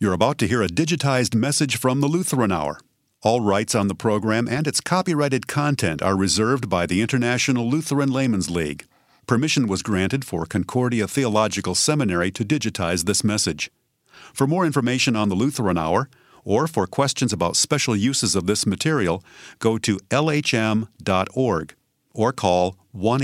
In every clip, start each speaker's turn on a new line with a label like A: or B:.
A: You're about to hear a digitized message from the Lutheran Hour. All rights on the program and its copyrighted content are reserved by the International Lutheran Laymen's League. Permission was granted for Concordia Theological Seminary to digitize this message. For more information on the Lutheran Hour, or for questions about special uses of this material, go to lhm.org or call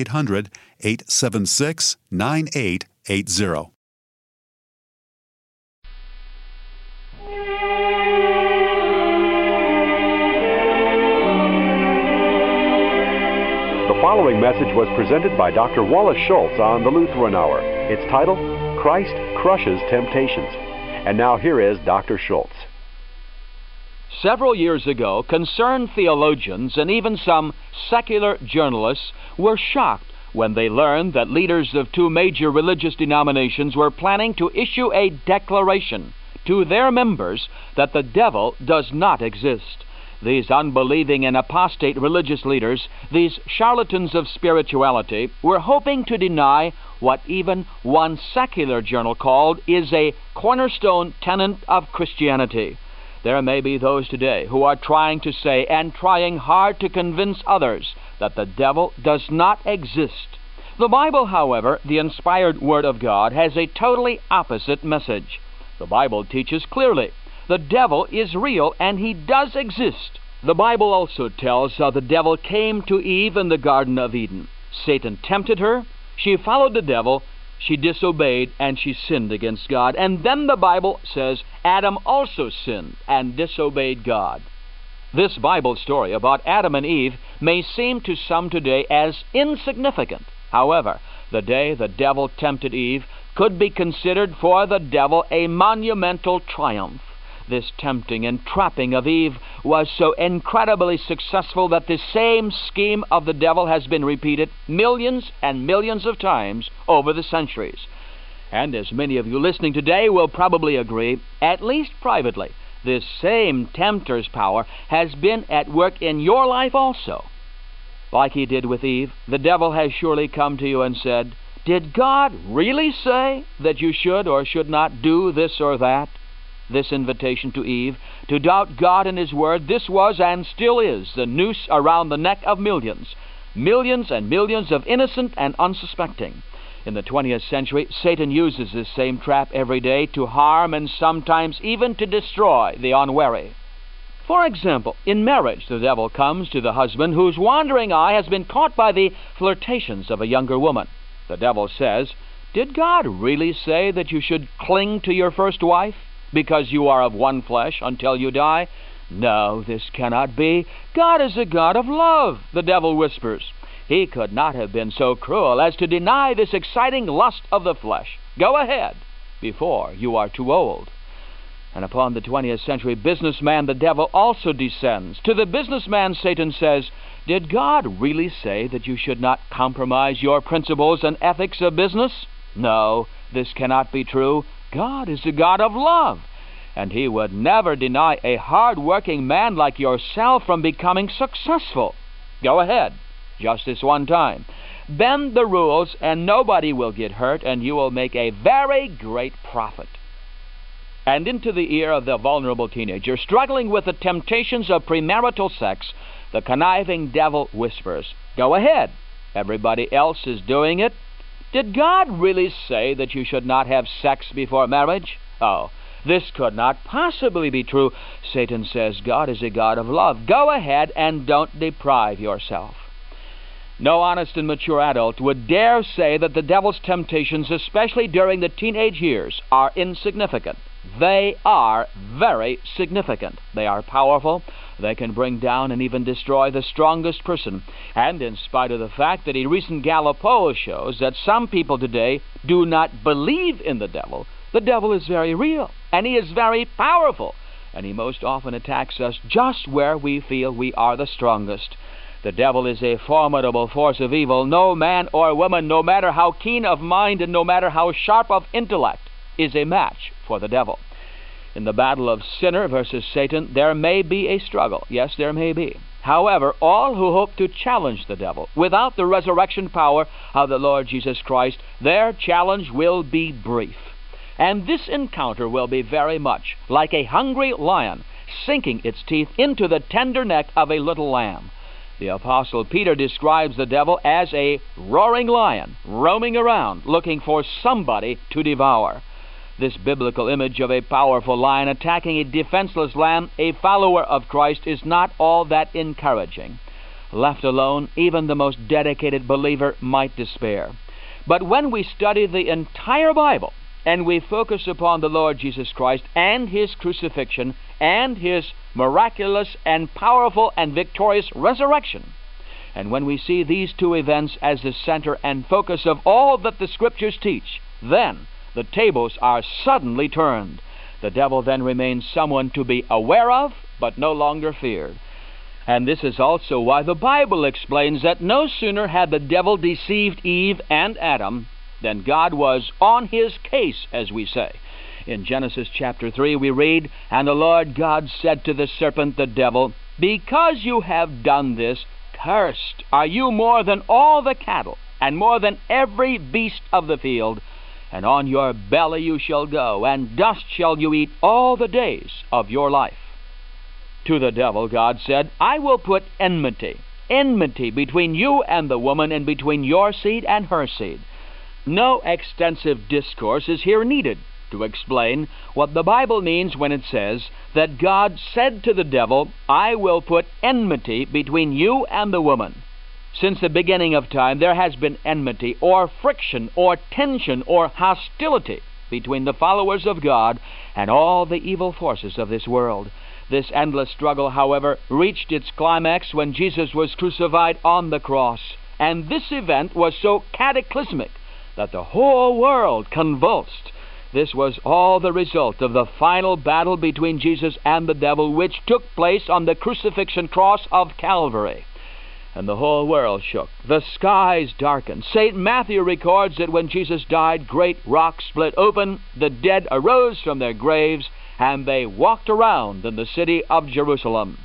A: 1-800-876-9880.
B: The following message was presented by Dr. Wallace Schultz on the Lutheran Hour. Its title, Christ Crushes Temptations. And now here is Dr. Schultz.
C: Several years ago, concerned theologians and even some secular journalists were shocked when they learned that leaders of two major religious denominations were planning to issue a declaration to their members that the devil does not exist. These unbelieving and apostate religious leaders, these charlatans of spirituality, were hoping to deny what even one secular journal called is a cornerstone tenet of Christianity. There may be those today who are trying to say and trying hard to convince others that the devil does not exist. The Bible, however, the inspired Word of God, has a totally opposite message. The Bible teaches clearly the devil is real and he does exist. The Bible also tells how the devil came to Eve in the Garden of Eden. Satan tempted her, she followed the devil, she disobeyed, and she sinned against God. And then the Bible says Adam also sinned and disobeyed God. This Bible story about Adam and Eve may seem to some today as insignificant. However, the day the devil tempted Eve could be considered for the devil a monumental triumph. This tempting and trapping of Eve was so incredibly successful that the same scheme of the devil has been repeated millions and millions of times over the centuries. And as many of you listening today will probably agree, at least privately, this same tempter's power has been at work in your life also. Like he did with Eve, the devil has surely come to you and said, "Did God really say that you should or should not do this or that?" This invitation to Eve to doubt God and His Word, this was and still is the noose around the neck of millions. Millions and millions of innocent and unsuspecting. In the 20th century, Satan uses this same trap every day to harm and sometimes even to destroy the unwary. For example, in marriage, the devil comes to the husband whose wandering eye has been caught by the flirtations of a younger woman. The devil says, "Did God really say that you should cling to your first wife because you are of one flesh until you die? No, this cannot be. God is a God of love," the devil whispers. He could not have been so cruel as to deny this exciting lust of the flesh. Go ahead before you are too old. And upon the 20th century businessman, the devil also descends. To the businessman, Satan says, "Did God really say that you should not compromise your principles and ethics of business? No, this cannot be true. God is a God of love, and He would never deny a hard-working man like yourself from becoming successful. Go ahead, just this one time. Bend the rules, and nobody will get hurt, and you will make a very great profit." And into the ear of the vulnerable teenager struggling with the temptations of premarital sex, the conniving devil whispers, "Go ahead. Everybody else is doing it. Did God really say that you should not have sex before marriage? Oh, this could not possibly be true." Satan says God is a God of love. Go ahead and don't deprive yourself. No honest and mature adult would dare say that the devil's temptations, especially during the teenage years, are insignificant. They are very significant. They are powerful. They can bring down and even destroy the strongest person. And in spite of the fact that a recent Gallup poll shows that some people today do not believe in the devil is very real, and he is very powerful, and he most often attacks us just where we feel we are the strongest. The devil is a formidable force of evil. No man or woman, no matter how keen of mind and no matter how sharp of intellect, is a match for the devil. In the battle of sinner versus Satan, there may be a struggle. Yes, there may be. However, all who hope to challenge the devil without the resurrection power of the Lord Jesus Christ, their challenge will be brief. And this encounter will be very much like a hungry lion sinking its teeth into the tender neck of a little lamb. The Apostle Peter describes the devil as a roaring lion roaming around looking for somebody to devour. This biblical image of a powerful lion attacking a defenseless lamb, a follower of Christ, is not all that encouraging. Left alone, even the most dedicated believer might despair. But when we study the entire Bible, and we focus upon the Lord Jesus Christ and His crucifixion and His miraculous and powerful and victorious resurrection, and when we see these two events as the center and focus of all that the Scriptures teach, then the tables are suddenly turned. The devil then remains someone to be aware of, but no longer feared. And this is also why the Bible explains that no sooner had the devil deceived Eve and Adam than God was on his case, as we say. In Genesis chapter 3 we read, "And the Lord God said to the serpent, the devil, Because you have done this, cursed are you more than all the cattle, and more than every beast of the field. And on your belly you shall go, and dust shall you eat all the days of your life." To the devil God said, "I will put enmity between you and the woman, and between your seed and her seed." No extensive discourse is here needed to explain what the Bible means when it says that God said to the devil, "I will put enmity between you and the woman." Since the beginning of time, there has been enmity or friction or tension or hostility between the followers of God and all the evil forces of this world. This endless struggle, however, reached its climax when Jesus was crucified on the cross. And this event was so cataclysmic that the whole world convulsed. This was all the result of the final battle between Jesus and the devil, which took place on the crucifixion cross of Calvary. And the whole world shook. The skies darkened. St. Matthew records that when Jesus died, great rocks split open, the dead arose from their graves, and they walked around in the city of Jerusalem.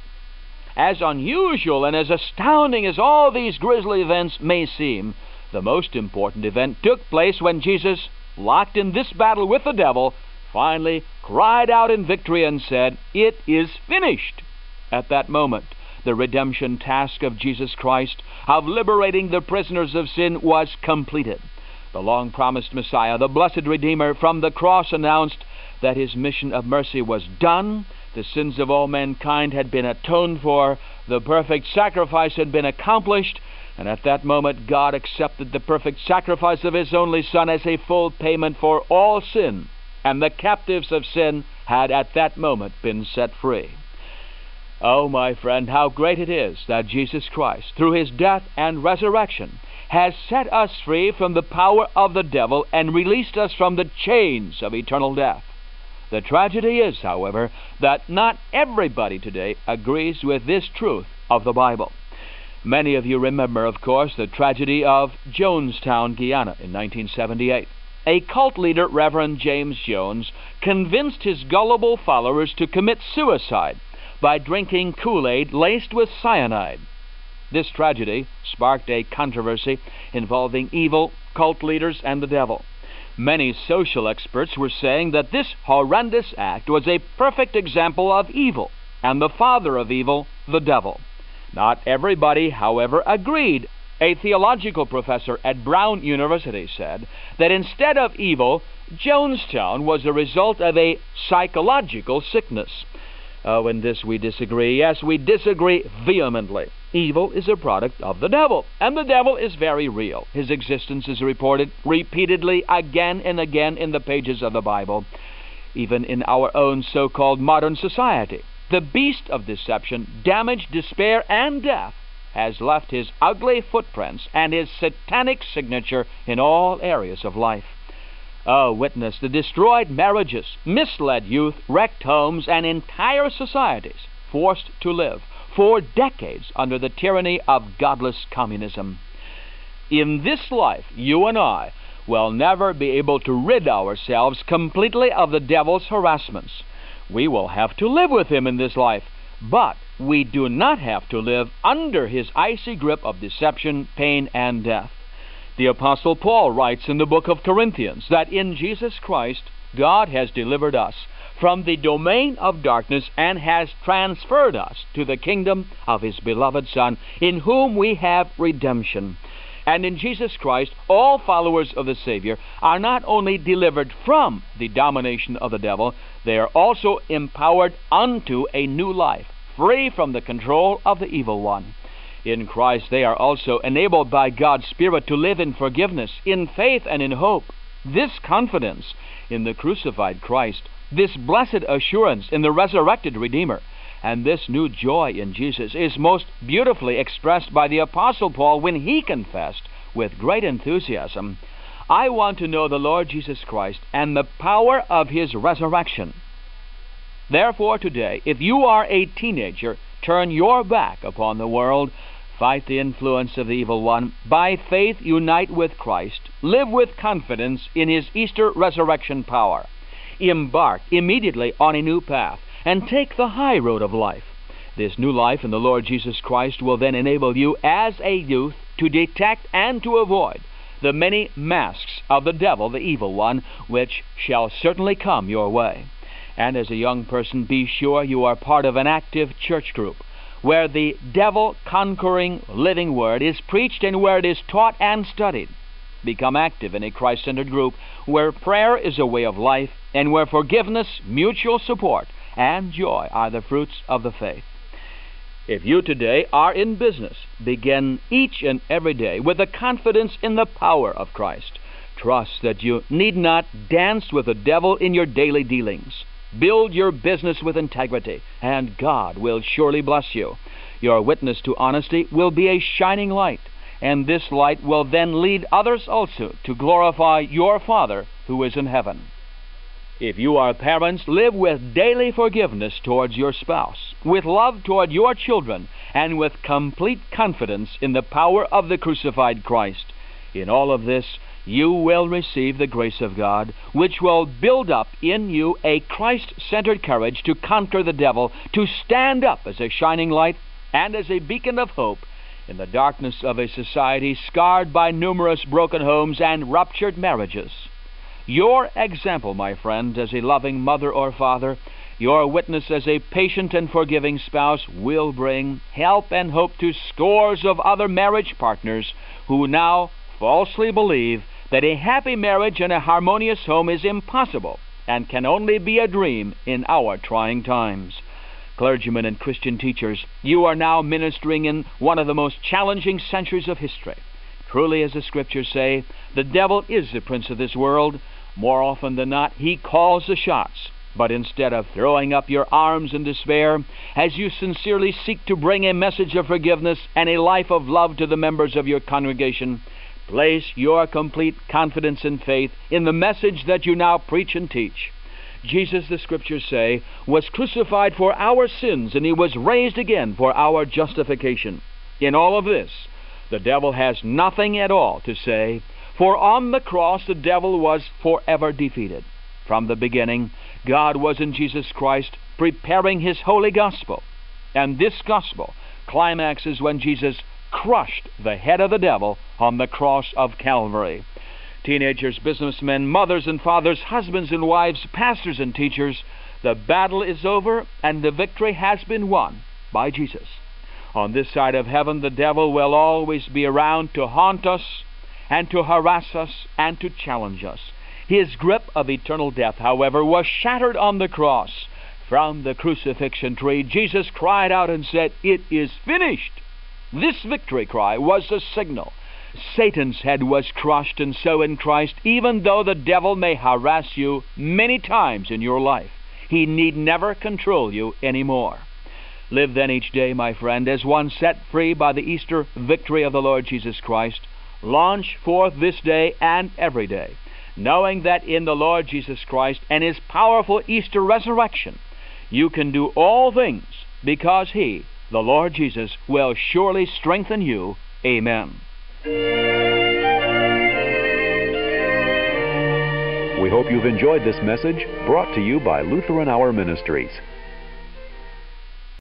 C: As unusual and as astounding as all these grisly events may seem, the most important event took place when Jesus, locked in this battle with the devil, finally cried out in victory and said, "It is finished." At that moment, the redemption task of Jesus Christ, of liberating the prisoners of sin, was completed. The long-promised Messiah, the blessed Redeemer, from the cross announced that His mission of mercy was done. The sins of all mankind had been atoned for. The perfect sacrifice had been accomplished. And at that moment, God accepted the perfect sacrifice of His only Son as a full payment for all sin. And the captives of sin had at that moment been set free. Oh, my friend, how great it is that Jesus Christ, through His death and resurrection, has set us free from the power of the devil and released us from the chains of eternal death. The tragedy is, however, that not everybody today agrees with this truth of the Bible. Many of you remember, of course, the tragedy of Jonestown, Guyana in 1978. A cult leader, Reverend James Jones, convinced his gullible followers to commit suicide by drinking Kool-Aid laced with cyanide. This tragedy sparked a controversy involving evil cult leaders and the devil. Many social experts were saying that this horrendous act was a perfect example of evil, and the father of evil, the devil. Not everybody, however, agreed. A theological professor at Brown University said that instead of evil, Jonestown was the result of a psychological sickness. Oh, in this we disagree. Yes, we disagree vehemently. Evil is a product of the devil, and the devil is very real. His existence is reported repeatedly again and again in the pages of the Bible, even in our own so-called modern society. The beast of deception, damage, despair, and death has left his ugly footprints and his satanic signature in all areas of life. Oh, witness the destroyed marriages, misled youth, wrecked homes, and entire societies forced to live for decades under the tyranny of godless communism. In this life, you and I will never be able to rid ourselves completely of the devil's harassments. We will have to live with him in this life, but we do not have to live under his icy grip of deception, pain, and death. The Apostle Paul writes in the book of Corinthians that in Jesus Christ God has delivered us from the domain of darkness and has transferred us to the kingdom of His beloved Son, in whom we have redemption. And in Jesus Christ, all followers of the Savior are not only delivered from the domination of the devil, they are also empowered unto a new life, free from the control of the evil one. In Christ they are also enabled by God's Spirit to live in forgiveness, in faith, and in hope. This confidence in the crucified Christ, this blessed assurance in the resurrected Redeemer, and this new joy in Jesus is most beautifully expressed by the Apostle Paul when he confessed with great enthusiasm, "I want to know the Lord Jesus Christ and the power of His resurrection." Therefore today, if you are a teenager, turn your back upon the world, fight the influence of the evil one, by faith unite with Christ, live with confidence in His Easter resurrection power, embark immediately on a new path, and take the high road of life. This new life in the Lord Jesus Christ will then enable you as a youth to detect and to avoid the many masks of the devil, the evil one, which shall certainly come your way. And as a young person, be sure you are part of an active church group where the devil-conquering living Word is preached and where it is taught and studied. Become active in a Christ-centered group where prayer is a way of life and where forgiveness, mutual support, and joy are the fruits of the faith. If you today are in business, begin each and every day with a confidence in the power of Christ. Trust that you need not dance with the devil in your daily dealings. Build your business with integrity, and God will surely bless you. Your witness to honesty will be a shining light, and this light will then lead others also to glorify your Father who is in heaven. If you are parents, live with daily forgiveness towards your spouse, with love toward your children, and with complete confidence in the power of the crucified Christ. In all of this, you will receive the grace of God, which will build up in you a Christ-centered courage to conquer the devil, to stand up as a shining light and as a beacon of hope in the darkness of a society scarred by numerous broken homes and ruptured marriages. Your example, my friend, as a loving mother or father, your witness as a patient and forgiving spouse will bring help and hope to scores of other marriage partners who now falsely believe that a happy marriage and a harmonious home is impossible and can only be a dream in our trying times. Clergymen and Christian teachers, you are now ministering in one of the most challenging centuries of history. Truly, as the Scriptures say, the devil is the prince of this world. More often than not, he calls the shots. But instead of throwing up your arms in despair, as you sincerely seek to bring a message of forgiveness and a life of love to the members of your congregation, place your complete confidence and faith in the message that you now preach and teach. Jesus, the Scriptures say, was crucified for our sins, and He was raised again for our justification. In all of this, the devil has nothing at all to say, for on the cross the devil was forever defeated. From the beginning, God was in Jesus Christ preparing His holy gospel, and this gospel climaxes when Jesus crushed the head of the devil on the cross of Calvary. Teenagers, businessmen, mothers and fathers, husbands and wives, pastors and teachers, the battle is over and the victory has been won by Jesus. On this side of heaven, the devil will always be around to haunt us and to harass us and to challenge us. His grip of eternal death, however, was shattered on the cross. From the crucifixion tree, Jesus cried out and said, "It is finished." This victory cry was the signal. Satan's head was crushed, and so in Christ, even though the devil may harass you many times in your life, he need never control you anymore. Live then each day, my friend, as one set free by the Easter victory of the Lord Jesus Christ. Launch forth this day and every day, knowing that in the Lord Jesus Christ and His powerful Easter resurrection, you can do all things because He, the Lord Jesus, will surely strengthen you. Amen.
B: We hope you've enjoyed this message brought to you by Lutheran Hour Ministries.